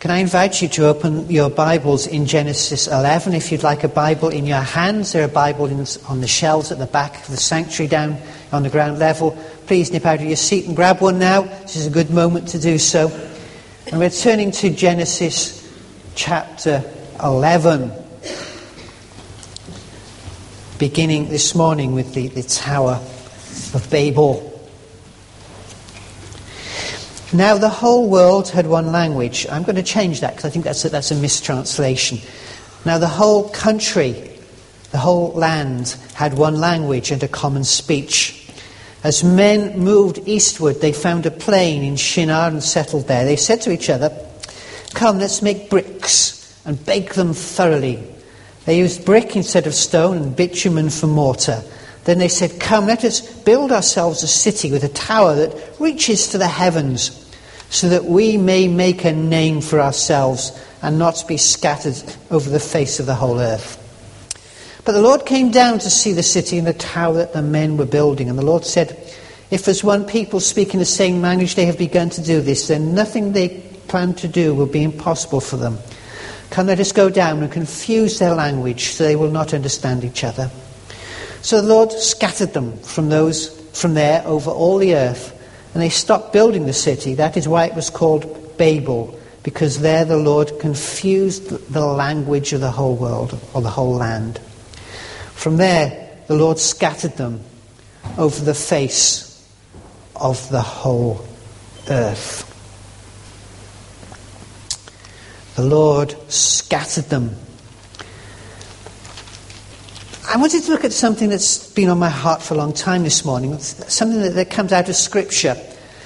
Can I invite you to open your Bibles in Genesis 11? If you'd like a Bible in your hands, there are Bibles on the shelves at the back of the sanctuary down on the ground level. Please nip out of your seat and grab one now. This is a good moment to do so. And we're turning to Genesis chapter 11, beginning this morning with the Tower of Babel. Now the whole world had one language. I'm going to change that because I think that's a mistranslation. Now the whole country, the whole land had one language and a common speech. As men moved eastward, they found a plain in Shinar and settled there. They said to each other, "Come, let's make bricks and bake them thoroughly." They used brick instead of stone and bitumen for mortar. Then they said, "Come, let us build ourselves a city with a tower that reaches to the heavens, so that we may make a name for ourselves and not be scattered over the face of the whole earth." But the Lord came down to see the city and the tower that the men were building. And the Lord said, "If as one people speaking the same language they have begun to do this, then nothing they plan to do will be impossible for them. Come, let us go down and confuse their language, so they will not understand each other." So the Lord scattered them from there over all the earth, and they stopped building the city. That is why it was called Babel, because there the Lord confused the language of the whole world, or the whole land. From there, the Lord scattered them over the face of the whole earth. The Lord scattered them. I wanted to look at something that's been on my heart for a long time this morning. It's something that comes out of Scripture.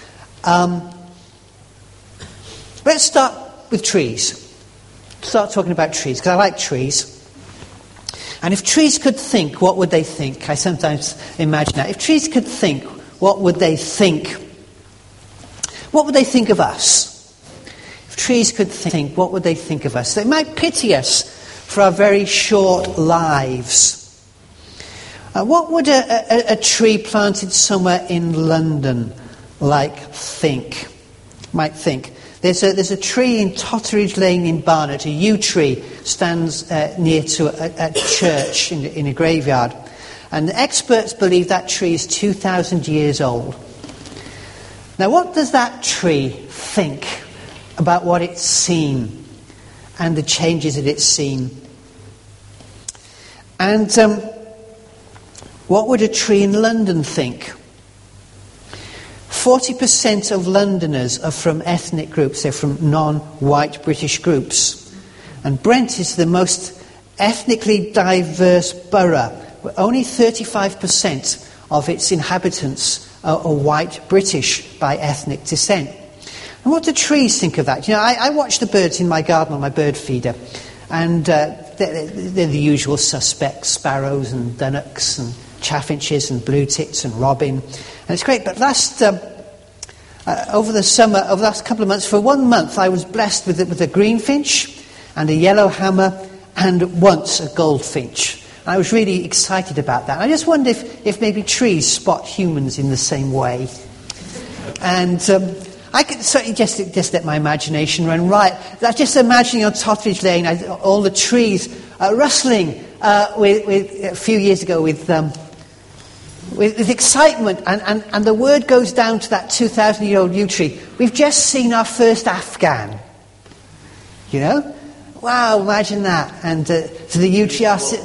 Let's start with trees. Start talking about trees, because I like trees. And if trees could think, what would they think? I sometimes imagine that. If trees could think, what would they think? What would they think of us? If trees could think, what would they think of us? They might pity us for our very short lives. What would a tree planted somewhere in London might think? There's a tree in Totteridge Lane in Barnet, a yew tree, stands near to a church in a graveyard. And the experts believe that tree is 2,000 years old. Now, what does that tree think about what it's seen and the changes that it's seen? And what would a tree in London think? 40% of Londoners are from ethnic groups. They're from non-white British groups. And Brent is the most ethnically diverse borough. Only 35% of its inhabitants are white British by ethnic descent. And what do trees think of that? You know, I watch the birds in my garden on my bird feeder. And they're the usual suspects: sparrows and dunnocks and chaffinches and blue tits and robin. And it's great. But over the last couple of months, for 1 month, I was blessed with a greenfinch and a yellowhammer and once a goldfinch. And I was really excited about that. I just wonder if maybe trees spot humans in the same way. And I could certainly just let my imagination run riot. I was just imagining on Totteridge Lane, all the trees rustling a few years ago with excitement, and the word goes down to that 2,000-year-old yew tree. We've just seen our first Afghan. You know? Wow, imagine that. And so the yew tree...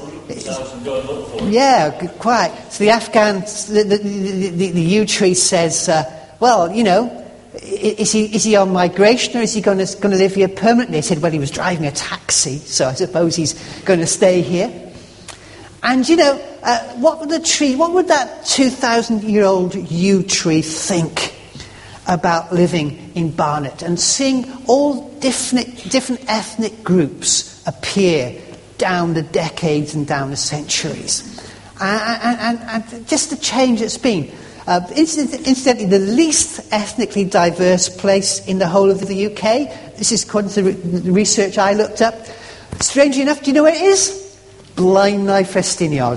Yeah, quite. So the Afghan, the yew tree says, well, you know, is he on migration, or is he going to live here permanently? They said, well, he was driving a taxi, so I suppose he's going to stay here. And, you know, what would that 2,000-year-old yew tree think about living in Barnet and seeing all different ethnic groups appear down the decades and down the centuries? And just the change it's been. Incidentally, the least ethnically diverse place in the whole of the UK. This is according to the research I looked up. Strangely enough, do you know where it is? Blaenau Ffestiniog.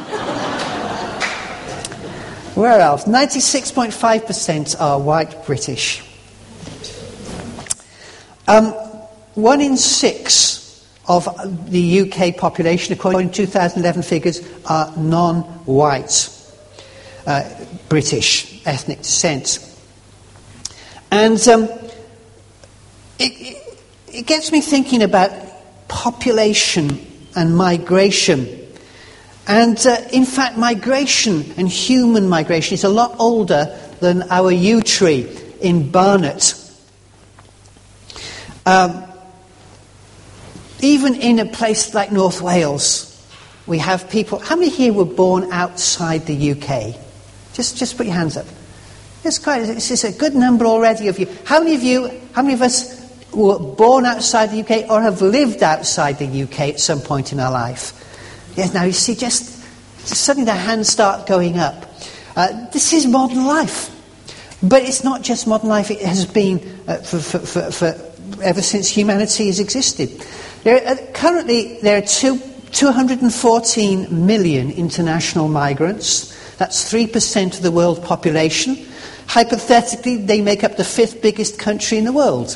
Where else? 96.5% are white British. 1 in 6 of the UK population, according to 2011 figures, are non-white, British ethnic descent. And it gets me thinking about population and migration. And in fact, migration and human migration is a lot older than our yew tree in Barnet. Even in a place like North Wales, we have people. How many here were born outside the UK? Just put your hands up. It's a good number already of you. How many of us were born outside the UK or have lived outside the UK at some point in our life? Yes, now you see, just suddenly the hands start going up. This is modern life. But it's not just modern life, it has been for ever since humanity has existed. Currently, there are 214 million international migrants. That's 3% of the world population. Hypothetically, they make up the 5th biggest country in the world.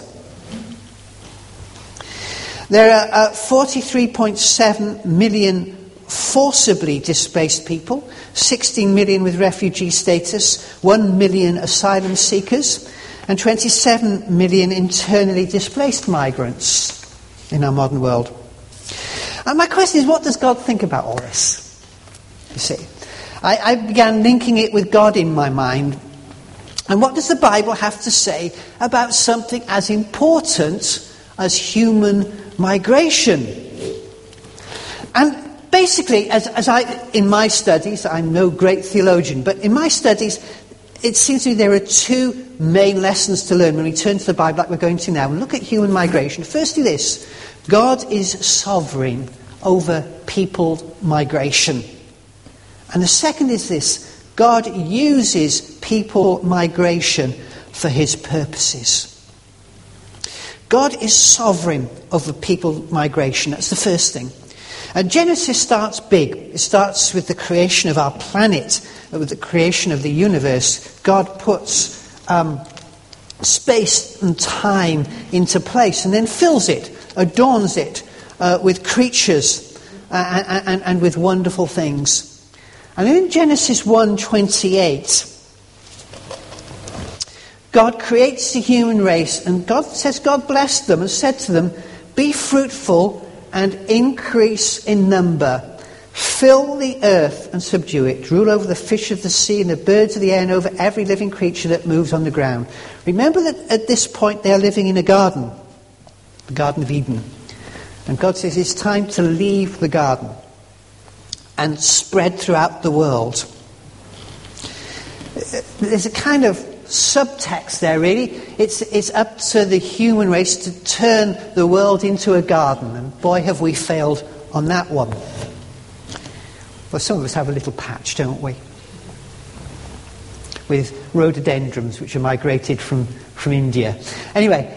There are 43.7 million forcibly displaced people, 16 million with refugee status, 1 million asylum seekers, and 27 million internally displaced migrants in our modern world. And my question is, what does God think about all this? You see, I began linking it with God in my mind. And what does the Bible have to say about something as important as human migration? And basically, as in my studies, I'm no great theologian, but in my studies, it seems to me there are 2 main lessons to learn when we turn to the Bible like we're going to now and look at human migration. Firstly this, God is sovereign over people migration. And the second is this, God uses people migration for his purposes. God is sovereign over people migration. That's the first thing. And Genesis starts big. It starts with the creation of our planet, with the creation of the universe. God puts space and time into place and then fills it, adorns it with creatures and with wonderful things. And in Genesis 1:28, God creates the human race, and God says God blessed them and said to them, "Be fruitful and increase in number. Fill the earth and subdue it. Rule over the fish of the sea and the birds of the air and over every living creature that moves on the ground." Remember that at this point they are living in a garden, the Garden of Eden. And God says it's time to leave the garden and spread throughout the world. There's a kind of subtext there, really. It's up to the human race to turn the world into a garden, and boy have we failed on that one. Well, some of us have a little patch, don't we? With rhododendrons which are migrated from India. Anyway,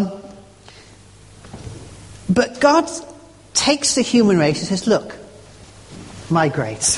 but God takes the human race and says, look, migrate.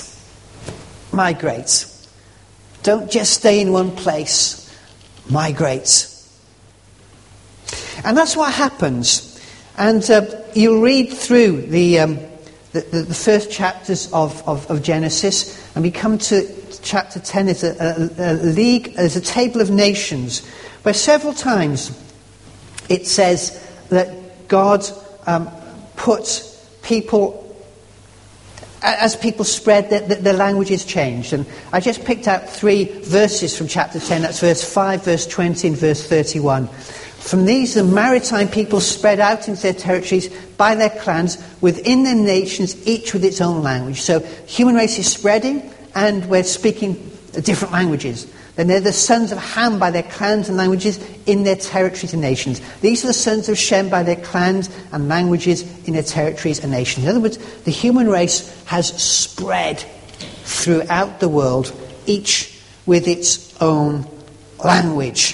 Don't just stay in one place. Migrate. And that's what happens. And you'll read through the first chapters of Genesis, and we come to chapter 10 as a table of nations, where several times it says that God puts people, as people spread, the languages changed. And I just picked out 3 verses from chapter 10. That's verse 5, verse 20, and verse 31. From these, the maritime people spread out into their territories by their clans, within their nations, each with its own language. So human race is spreading, and we're speaking different languages. Then they're the sons of Ham by their clans and languages in their territories and nations. These are the sons of Shem by their clans and languages in their territories and nations. In other words, the human race has spread throughout the world, each with its own language.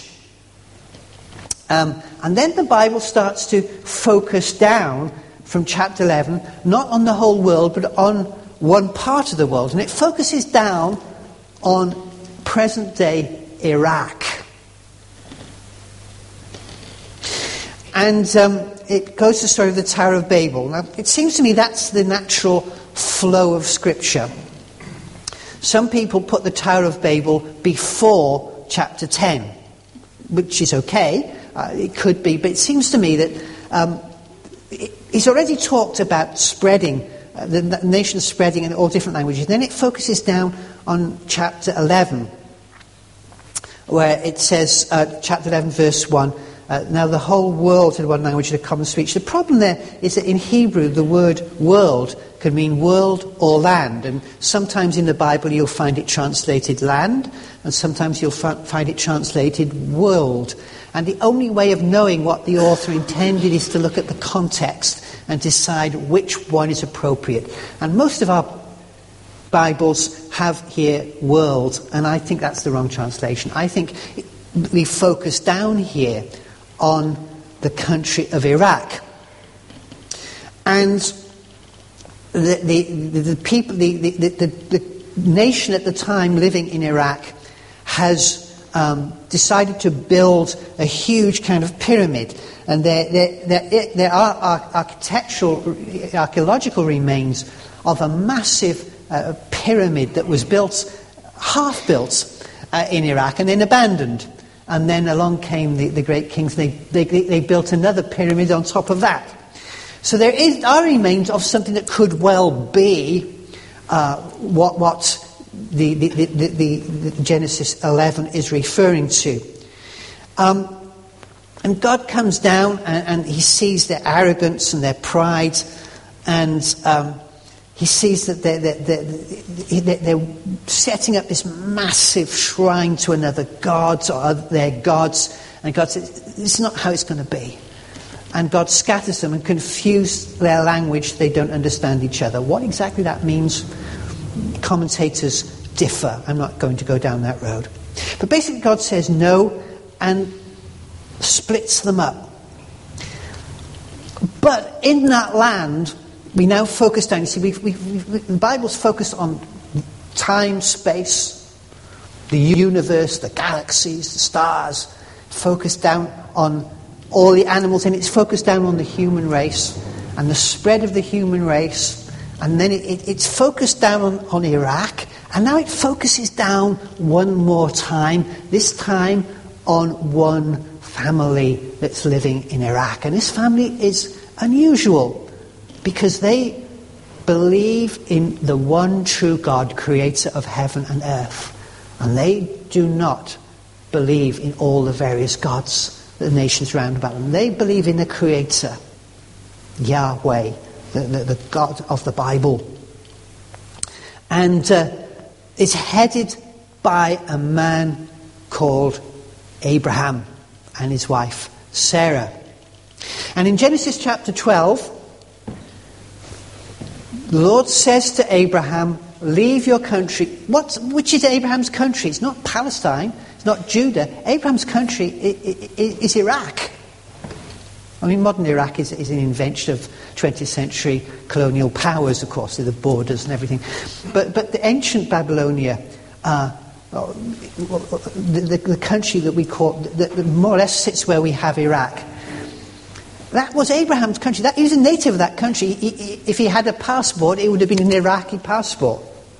And then the Bible starts to focus down from chapter 11, not on the whole world, but on one part of the world. And it focuses down on present-day Iraq. And it goes to the story of the Tower of Babel. Now, it seems to me that's the natural flow of Scripture. Some people put the Tower of Babel before chapter 10, which is okay. It could be, but it seems to me that he's already talked about spreading, the nation spreading in all different languages. Then it focuses down on chapter 11, where it says, chapter 11, verse 1, now the whole world had one language and a common speech. The problem there is that in Hebrew, the word world can mean world or land. And sometimes in the Bible you'll find it translated land, and sometimes you'll find it translated world. And the only way of knowing what the author intended is to look at the context and decide which one is appropriate. And most of our Bibles have here world, and I think that's the wrong translation. I think we focus down here on the country of Iraq. And the people, the nation at the time living in Iraq has decided to build a huge kind of pyramid. And there are archaeological remains of a massive pyramid that was half built in Iraq and then abandoned. And then along came the great kings. They built another pyramid on top of that. So there are remains of something that could well be what the Genesis 11 is referring to. And God comes down and he sees their arrogance and their pride, and he sees that they're setting up this massive shrine to another god or their gods. And God says, this is not how it's going to be. And God scatters them and confuses their language. They don't understand each other. What exactly that means, commentators differ. I'm not going to go down that road. But basically God says no and splits them up. But in that land, we now focus down. You see, the Bible's focused on time, space, the universe, the galaxies, the stars. Focused down on all the animals, and it's focused down on the human race and the spread of the human race. And then it's focused down on Iraq, and now it focuses down one more time, this time on one family that's living in Iraq. And this family is unusual because they believe in the one true God, creator of heaven and earth. And they do not believe in all the various gods, the nations round about them. They believe in the creator, Yahweh, the God of the Bible. And it's headed by a man called Abraham and his wife Sarah. And in Genesis chapter 12, the Lord says to Abraham, leave your country. Which is Abraham's country? It's not Palestine. It's not Judah. Abraham's country is Iraq. I mean, modern Iraq is an invention of 20th century colonial powers, of course, the borders and everything. But the ancient Babylonia, the country that we call, that more or less sits where we have Iraq, that was Abraham's country. He was a native of that country. If he had a passport, it would have been an Iraqi passport.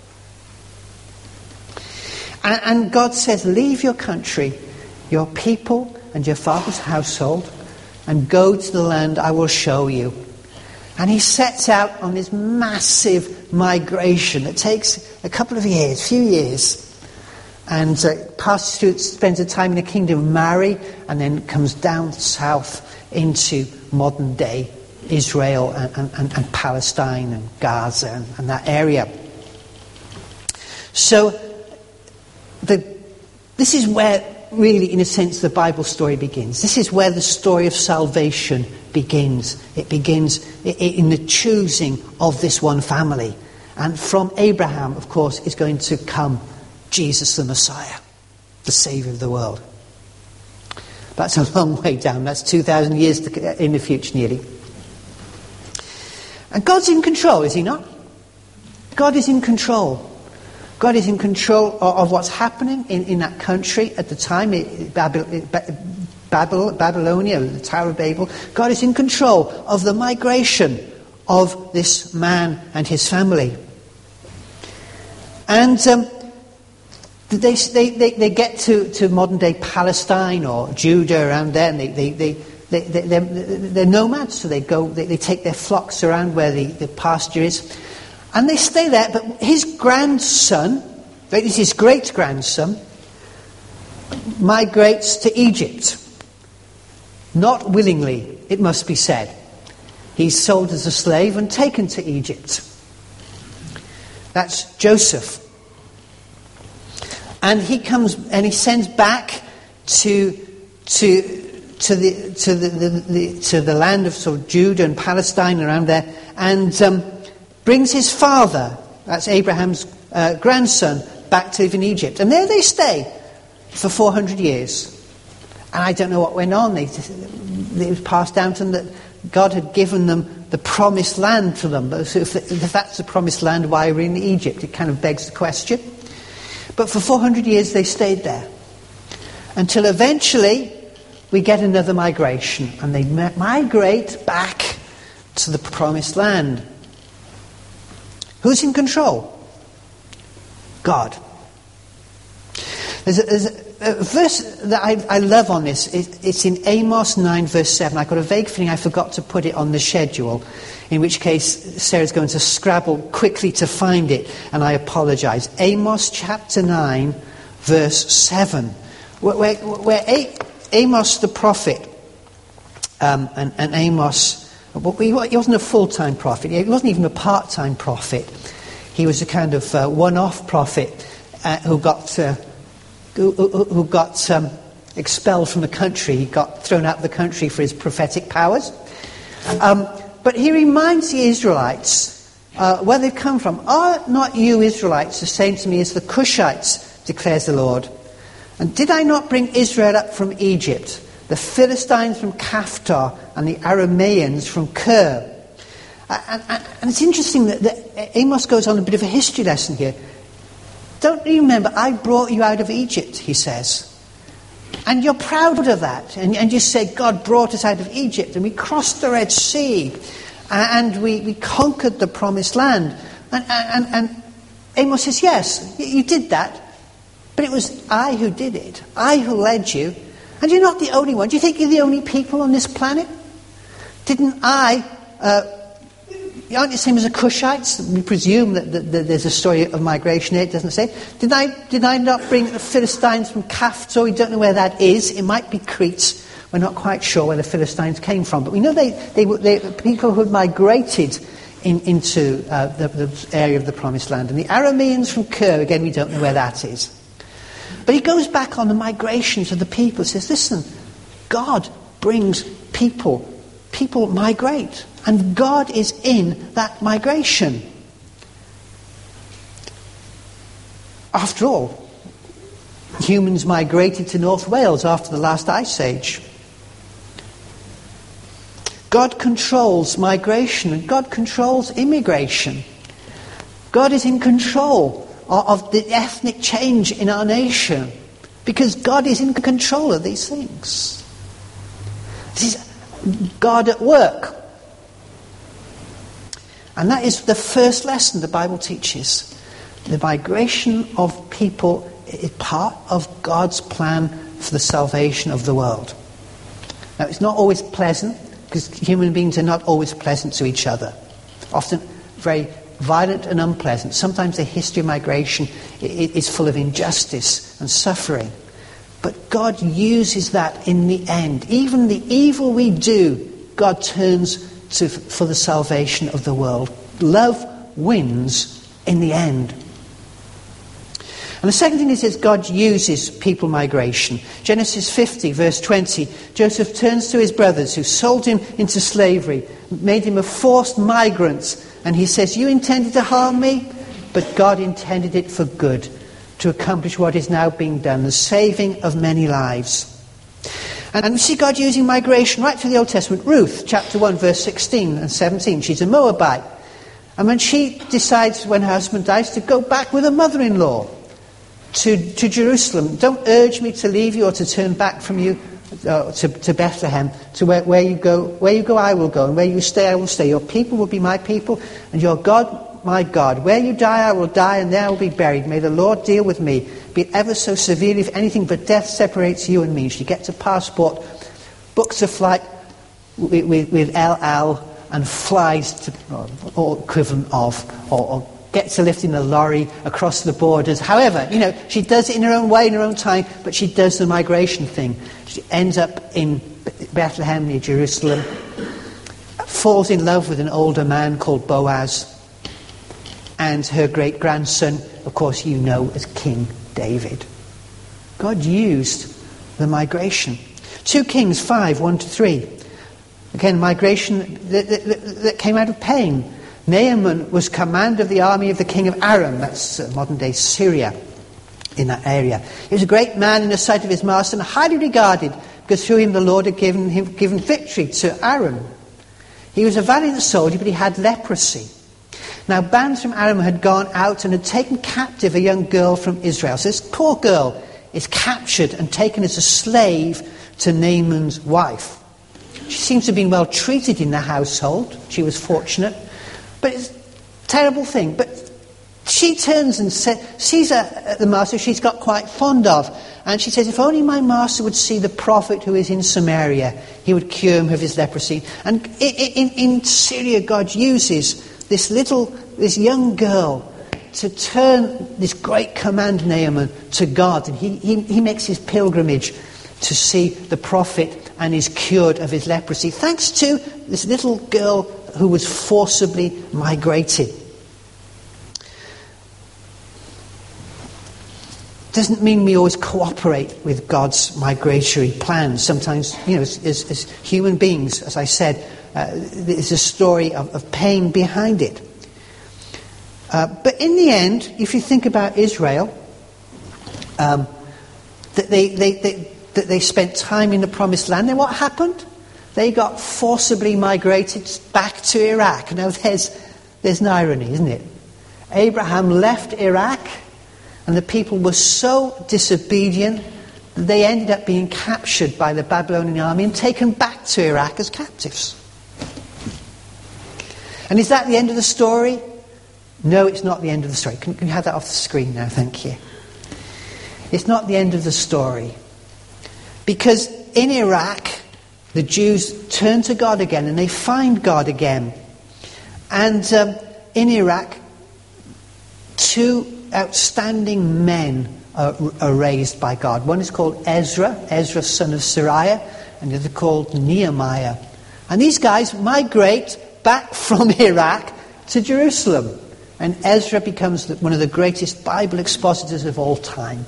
And God says, leave your country, your people and your father's household, and go to the land I will show you. And he sets out on this massive migration that takes a few years. And passes through, spends a time in the kingdom of Mari, and then comes down south into modern day Israel and Palestine and Gaza and that area. So this is where really, in a sense, the Bible story begins. This is where the story of salvation begins. It begins in the choosing of this one family. And from Abraham, of course, is going to come Jesus the Messiah, the Saviour of the world. That's a long way down. That's 2,000 years in the future, nearly. And God's in control, is he not? God is in control. God is in control of what's happening in that country at the time. Babylonia, the Tower of Babel. God is in control of the migration of this man and his family. And they get to modern-day Palestine or Judah around there, and they're nomads, so they take their flocks around where the pasture is, and they stay there. But his grandson, his great-grandson, migrates to Egypt. Not willingly, it must be said. He's sold as a slave and taken to Egypt. That's Joseph. And he comes and he sends back to the land of sort of Judah and Palestine around there, and brings his father, that's Abraham's grandson, back to live in Egypt. And there they stay for 400 years. And I don't know what went on. It was passed down to them that God had given them the promised land to them. But if that's the promised land, why are we in Egypt? It kind of begs the question. But for 400 years they stayed there. Until eventually we get another migration. And they migrate back to the promised land. Who's in control? God. There's a verse that I love on this. It's in Amos 9 verse 7. I've got a vague feeling I forgot to put it on the schedule, in which case Sarah's going to scrabble quickly to find it, and I apologise. Amos chapter 9 verse 7, where Amos the prophet, and Amos, he wasn't a full-time prophet, he wasn't even a part-time prophet. He was a kind of one-off prophet who got expelled from the country. He got thrown out of the country for his prophetic powers. But he reminds the Israelites where they've come from. Are not you Israelites the same to me as the Cushites, declares the Lord? And did I not bring Israel up from Egypt, the Philistines from Caphtor, and the Arameans from Kir? And it's interesting that Amos goes on a bit of a history lesson here. Don't you remember, I brought you out of Egypt, he says. And you're proud of that. And you say, God brought us out of Egypt, and we crossed the Red Sea, and we conquered the promised land. And Amos says, yes, you did that, but it was I who did it. I who led you. And you're not the only one. Do you think you're the only people on this planet? Didn't I... aren't you the same as the Cushites? We presume that there's a story of migration here, it doesn't say. Did I not bring the Philistines from Caphtor? We don't know where that is. It might be Crete. We're not quite sure where the Philistines came from. But we know they people who had migrated into the area of the Promised Land. And the Arameans from Kir, again, we don't know where that is. But he goes back on the migrations of the people. He says, listen, God brings people. People migrate. And God is in that migration. After all, humans migrated to North Wales after the last ice age. God controls migration and God controls immigration. God is in control of the ethnic change in our nation because God is in control of these things. This is God at work. And that is the first lesson the Bible teaches. The migration of people is part of God's plan for the salvation of the world. Now, it's not always pleasant, because human beings are not always pleasant to each other. Often very violent and unpleasant. Sometimes the history of migration is full of injustice and suffering. But God uses that in the end. Even the evil we do, God turns for the salvation of the world. Love wins in the end. And the second thing is God uses people migration. Genesis 50 verse 20, Joseph turns to his brothers who sold him into slavery, made him a forced migrant, and he says, you intended to harm me, but God intended it for good, to accomplish what is now being done, the saving of many lives. And we see God using migration right through the Old Testament. Ruth, chapter 1, verse 16 and 17. She's a Moabite. And when she decides, when her husband dies, to go back with her mother-in-law to Jerusalem, don't urge me to leave you or to turn back from you. to Bethlehem, to where you go I will go, and where you stay I will stay. Your people will be my people, and your God my God. Where you die I will die, and there I will be buried. May the Lord deal with me, be it ever so severely, if anything but death separates you and me. She gets a passport, books a flight with El Al, and flies to, or equivalent of, or gets a lift in a lorry across the borders. However, she does it in her own way, in her own time, but she does the migration thing. She ends up in Bethlehem near Jerusalem, falls in love with an older man called Boaz, and her great-grandson, of course, as King David. God used the migration. 2 Kings 5, 1-3. Again, migration that came out of pain. Naaman was commander of the army of the king of Aram, that's modern-day Syria, in that area. He was a great man in the sight of his master and highly regarded, because through him the Lord had given victory to Aram. He was a valiant soldier, but he had leprosy. Now, bands from Aram had gone out and had taken captive a young girl from Israel. So this poor girl is captured and taken as a slave to Naaman's wife. She seems to have been well treated in the household. She was fortunate. But it's a terrible thing. But she turns and sees the master she's got quite fond of. And she says, if only my master would see the prophet who is in Samaria, he would cure him of his leprosy. And in Syria, God uses this young girl to turn this great command, Naaman, to God. And he makes his pilgrimage to see the prophet and is cured of his leprosy, thanks to this little girl who was forcibly migrated. Doesn't mean we always cooperate with God's migratory plans. Sometimes, as human beings, as I said, there's a story of pain behind it. But in the end, if you think about Israel, that they spent time in the Promised Land, then what happened? They got forcibly migrated back to Iraq. Now there's an irony, isn't it? Abraham left Iraq, and the people were so disobedient that they ended up being captured by the Babylonian army and taken back to Iraq as captives. And is that the end of the story? No, it's not the end of the story. Can you have that off the screen now? Thank you. It's not the end of the story. Because in Iraq, the Jews turn to God again and they find God again. And in Iraq, 2 outstanding men are raised by God. One is called Ezra, son of Sariah, and the other called Nehemiah. And these guys migrate back from Iraq to Jerusalem. And Ezra becomes one of the greatest Bible expositors of all time.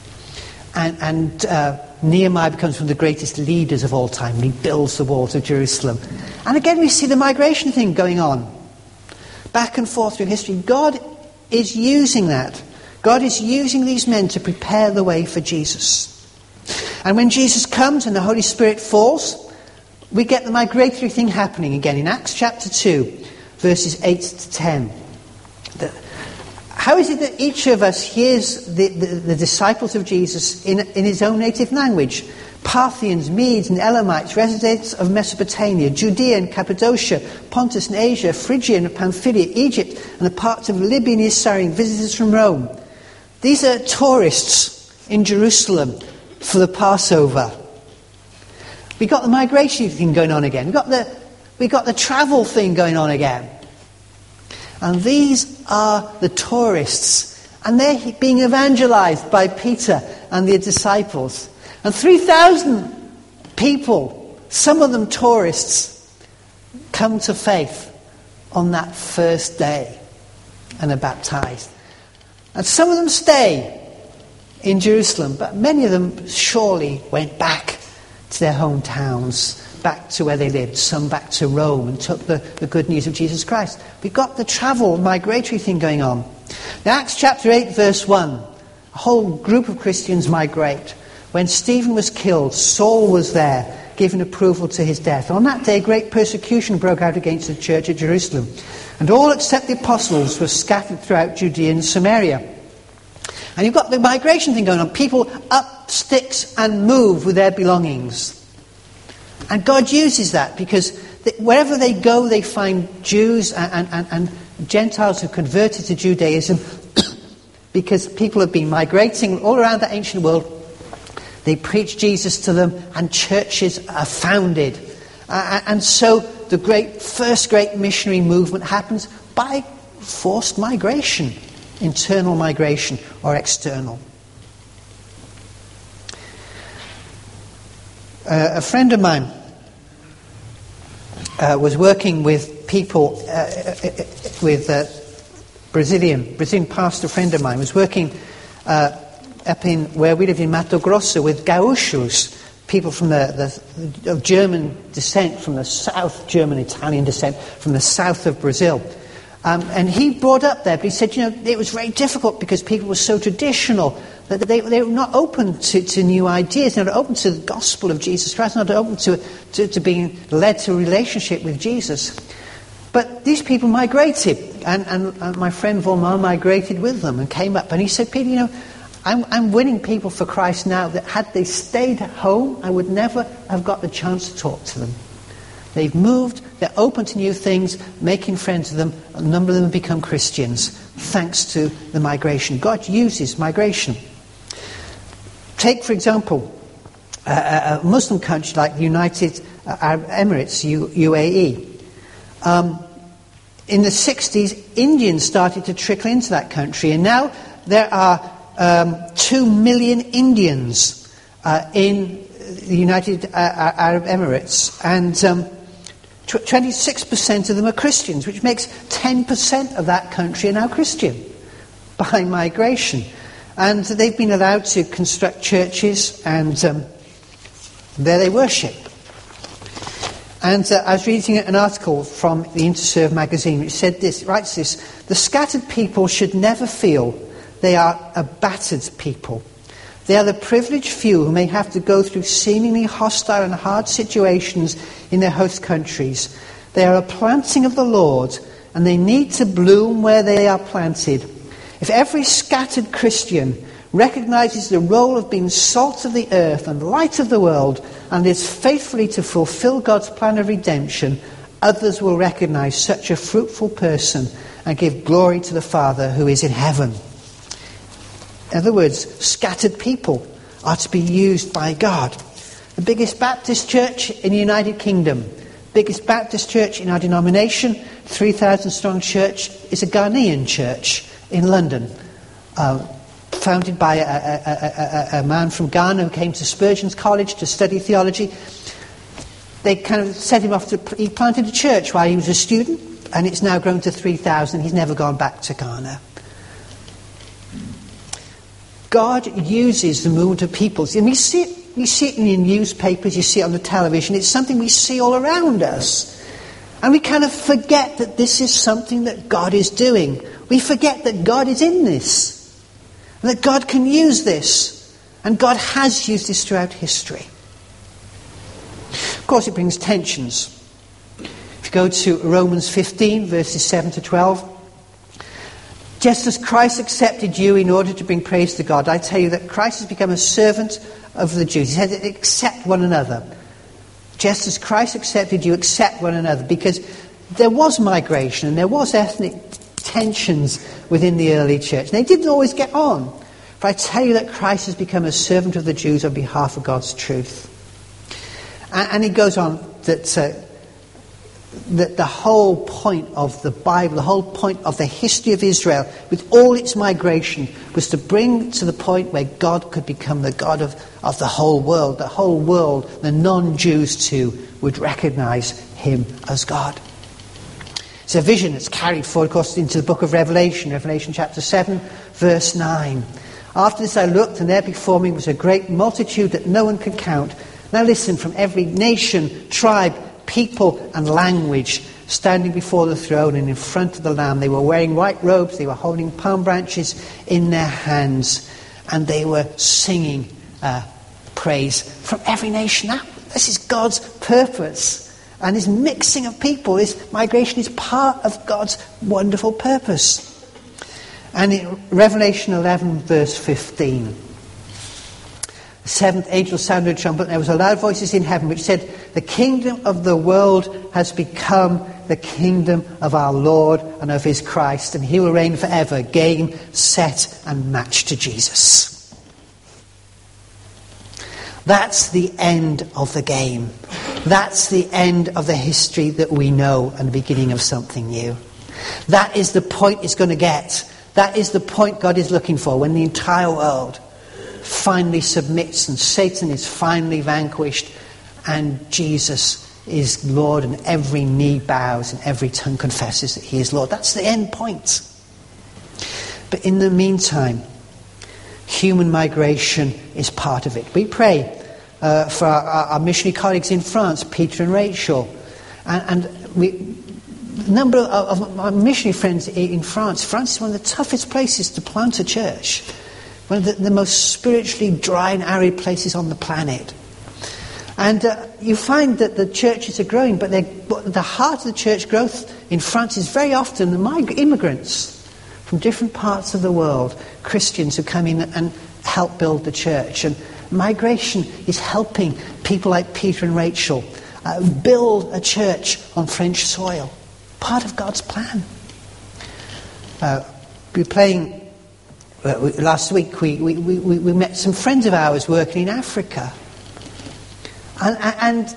And Nehemiah becomes one of the greatest leaders of all time. And he builds the walls of Jerusalem. And again we see the migration thing going on. Back and forth through history. God is using that. God is using these men to prepare the way for Jesus. And when Jesus comes and the Holy Spirit falls, we get the migratory thing happening again. In Acts chapter 2, verses 8 to 10. How is it that each of us hears the disciples of Jesus in his own native language? Parthians, Medes and Elamites, residents of Mesopotamia, Judea and Cappadocia, Pontus and Asia, Phrygia and Pamphylia, Egypt and the parts of Libya and Cyrene, visitors from Rome. These are tourists in Jerusalem for the Passover. We got the migration thing going on again. We got the travel thing going on again. And these are the tourists. And they're being evangelized by Peter and the disciples. And 3,000 people, some of them tourists, come to faith on that first day and are baptized. And some of them stay in Jerusalem, but many of them surely went back to their hometowns, back to where they lived, some back to Rome, and took the good news of Jesus Christ. We've got the travel, migratory thing going on. Now, Acts chapter 8, verse 1, a whole group of Christians migrate. When Stephen was killed, Saul was there, giving approval to his death. On that day, great persecution broke out against the church at Jerusalem. And all except the apostles were scattered throughout Judea and Samaria. And you've got the migration thing going on. People up sticks and move with their belongings. And God uses that because wherever they go, they find Jews and Gentiles who converted to Judaism because people have been migrating all around the ancient world. They preach Jesus to them and churches are founded. And so the first great missionary movement happens by forced migration, internal migration or external. A friend of mine was working with people, Brazilian pastor friend of mine was working up in where we lived in Mato Grosso with Gaúchos, people from of German descent, from the south, German, Italian descent, from the south of Brazil. And he brought up there, but he said, it was very difficult because people were so traditional that they were not open to new ideas, not open to the gospel of Jesus Christ, not open to being led to a relationship with Jesus. But these people migrated, and my friend Volmar migrated with them and came up, and he said, Peter, I'm winning people for Christ now that had they stayed at home, I would never have got the chance to talk to them. They've moved, they're open to new things, making friends with them. A number of them have become Christians, thanks to the migration. God uses migration. Take, for example, a Muslim country like the United Arab Emirates, UAE. In the 60s, Indians started to trickle into that country, and now there are 2 million Indians in the United Arab Emirates, and 26% of them are Christians, which makes 10% of that country are now Christian by migration. And they've been allowed to construct churches, and there they worship. And I was reading an article from the Interserve magazine which writes this: the scattered people should never feel they are a battered people. They are the privileged few who may have to go through seemingly hostile and hard situations in their host countries. They are a planting of the Lord, and they need to bloom where they are planted. If every scattered Christian recognizes the role of being salt of the earth and light of the world, and is faithfully to fulfill God's plan of redemption, others will recognize such a fruitful person and give glory to the Father who is in heaven. In other words, scattered people are to be used by God. The biggest Baptist church in the United Kingdom, biggest Baptist church in our denomination, 3,000 strong church, is a Ghanaian church in London, founded by a man from Ghana who came to Spurgeon's College to study theology. They kind of set him off he planted a church while he was a student, and it's now grown to 3,000. He's never gone back to Ghana. God uses the movement of peoples. And we see it in the newspapers, you see it on the television. It's something we see all around us. And we kind of forget that this is something that God is doing. We forget that God is in this. And that God can use this. And God has used this throughout history. Of course, it brings tensions. If you go to Romans 15, verses 7 to 12. Just as Christ accepted you in order to bring praise to God, I tell you that Christ has become a servant of the Jews. He said, accept one another. Just as Christ accepted you, accept one another. Because there was migration and there was ethnic tensions within the early church. And they didn't always get on. But I tell you that Christ has become a servant of the Jews on behalf of God's truth. And he goes on that the whole point of the Bible, the whole point of the history of Israel, with all its migration, was to bring to the point where God could become the God of the whole world. The whole world, the non-Jews too, would recognize him as God. It's a vision that's carried forward, of course, into the book of Revelation chapter 7, verse 9. After this I looked, and there before me was a great multitude that no one could count. Now listen, from every nation, tribe, people and language, standing before the throne and in front of the Lamb. They were wearing white robes, they were holding palm branches in their hands, and they were singing praise from every nation. Now, this is God's purpose. And this mixing of people, this migration is part of God's wonderful purpose. And in Revelation 11, verse 15, The seventh angel sounded a trumpet, and there was a loud voice in heaven which said, "The kingdom of the world has become the kingdom of our Lord and of his Christ, and he will reign forever, game, set and match to Jesus." That's the end of the game. That's the end of the history that we know and the beginning of something new. That is the point it's going to get. That is the point God is looking for, when the entire world finally submits and Satan is finally vanquished and Jesus is Lord and every knee bows and every tongue confesses that he is Lord. That's the end point. But in the meantime, human migration is part of it. We pray for our missionary colleagues in France, Peter and Rachel. And a number of our missionary friends in France. France is one of the toughest places to plant a church. One of the most spiritually dry and arid places on the planet. And you find that the churches are growing, but the heart of the church growth in France is very often the immigrants from different parts of the world, Christians who come in and help build the church. And migration is helping people like Peter and Rachel build a church on French soil. Part of God's plan. We were playing... last week we met some friends of ours working in Africa. And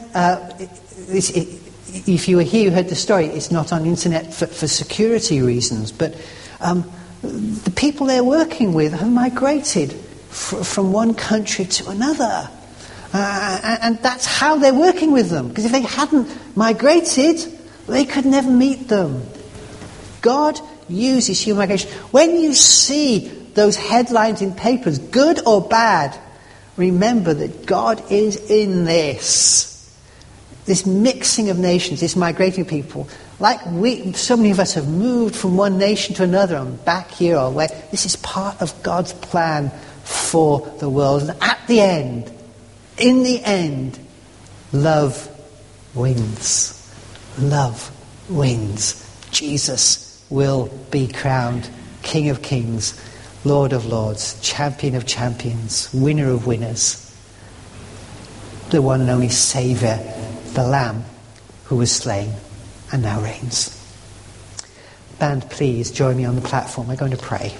if you were here, you heard the story. It's not on the internet for security reasons, but the people they're working with have migrated from one country to another. And that's how they're working with them. Because if they hadn't migrated, they could never meet them. God uses human migration. When you see those headlines in papers, good or bad, remember that God is in this. This mixing of nations, this migrating people. Like so many of us have moved from one nation to another and back here or where. This is part of God's plan for the world. And at the end, in the end, love wins. Love wins. Jesus will be crowned King of Kings, Lord of Lords, Champion of Champions, Winner of Winners, the one and only Saviour, the Lamb who was slain and now reigns. Band, please join me on the platform. We're going to pray.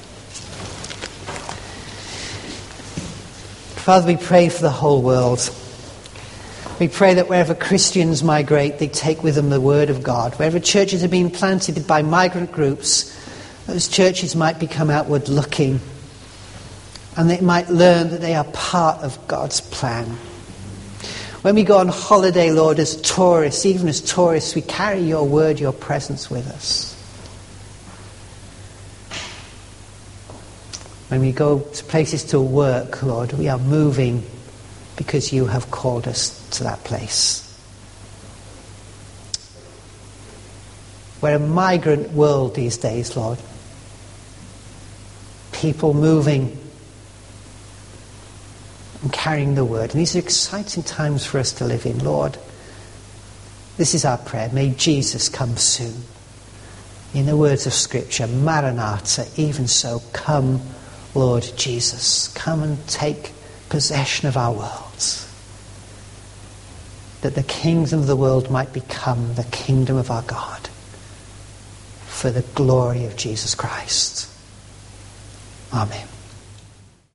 Father, we pray for the whole world. We pray that wherever Christians migrate, they take with them the Word of God. Wherever churches are being planted by migrant groups, those churches might become outward looking, and they might learn that they are part of God's plan. When we go on holiday, Lord, as tourists, even as tourists, we carry your word, your presence with us. When we go to places to work, Lord, we are moving because you have called us to that place. We're a migrant world these days, Lord. People moving and carrying the word. And these are exciting times for us to live in, Lord. This is our prayer. May Jesus come soon. In the words of Scripture, Maranatha, even so, come, Lord Jesus. Come and take possession of our worlds. That the kings of the world might become the kingdom of our God. For the glory of Jesus Christ. Amen.